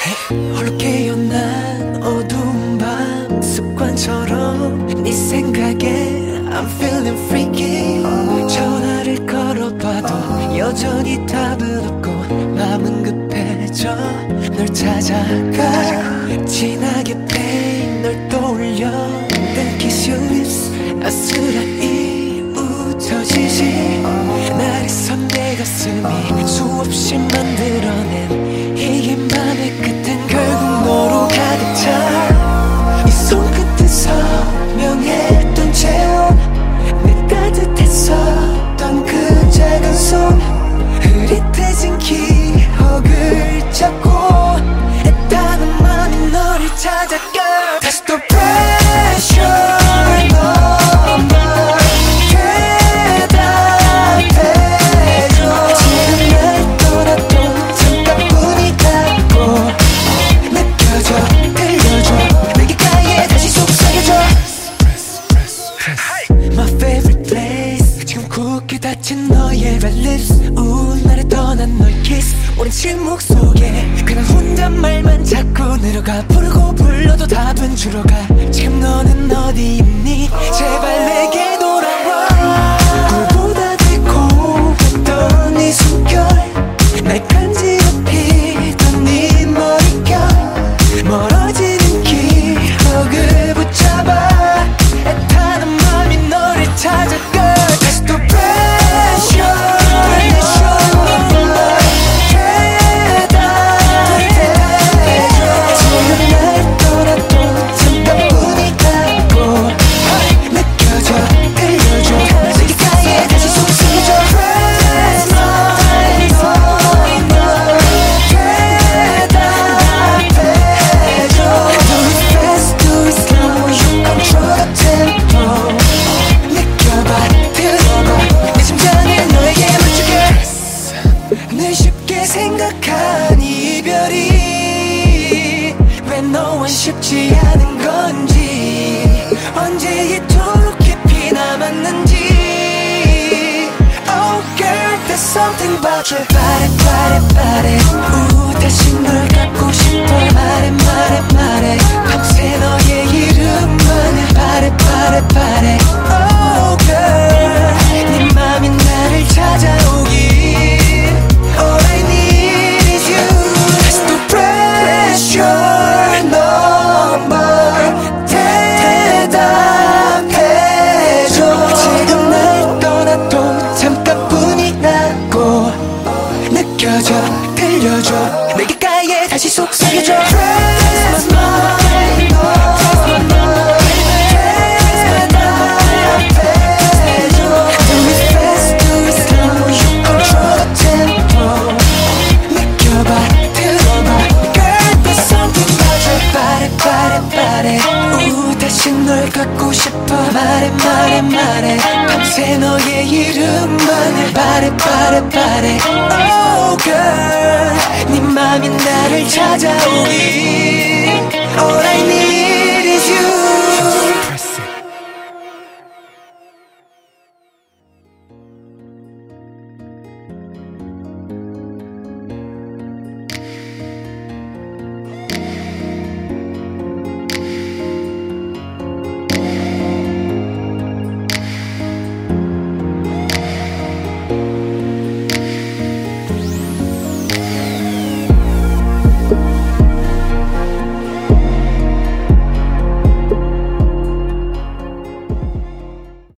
홀로 깨어난 어두운 밤 습관처럼 네 생각에 I'm feeling freaky. 전화를 걸어봐도 여전히 답은 없고 마음은 급해져 널 찾아가. 진하게 pain 널 떠올려 Then kiss your lips 아스라이 웃어지지. 날에선 내 가슴이 수없이 만들어낸 이 맘의 끝엔 결국 너로 가득 차. 이 손끝에서 명했던 채 내 따뜻했었던 그 작은 손 흐릿해진 기억을 잡고 애타는 마음이 너를 찾아가. 다시 또 pressure 닫힌 너의 red lips 나를 떠난 너의 kiss. 오랜 침묵 속에 그냥 혼잣말만 자꾸 늘어가. 부르고 불러도 답은 줄어가. 지금 너는 어디 있니? 제발 내게 돌아와. 꿀보다 달콤했던 네 숨결 날 간지럽히던 네 머릿결 멀어지는 기억을 붙잡아 애타는 맘이 너를 찾아가. 다시 또 생각한 이별이 왜 너와 쉽지 않은 건지 언제 이토록 깊이 남았는지. Oh girl there's something about your body body body. 다시 널 갖고 싶어. 말해 말해 말해. 밤새 너의 이름만을 바래 바래 바래. Oh girl 네 맘이 나를 찾아오길. All I need is you. That's the pressure number. 대답해줘. 지금 날 떠나도 잠깐뿐이라고 느껴져 들려줘. 내 귓가에 다시 속삭여줘. Press my mind, press my mind. 다시 널 갖고 싶어. 말해 말해 말해. 밤새 너의 이름만을 바래 바래 바래. Oh girl 네 맘이 나를 찾아오길.